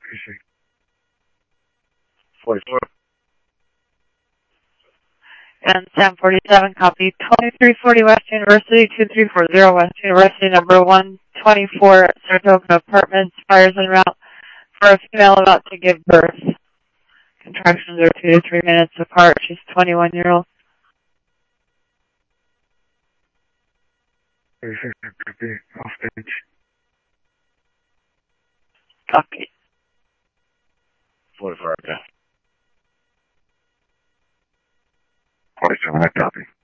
44. And Sam 47, copy 2340 West University, 2340 West University, number 124, Saratoga Apartments, fires en route for a female about to give birth. Contractions are 2 to 3 minutes apart. She's 21-year-old. 36, copy, off stage. Copy. 44, okay. 47, I copy.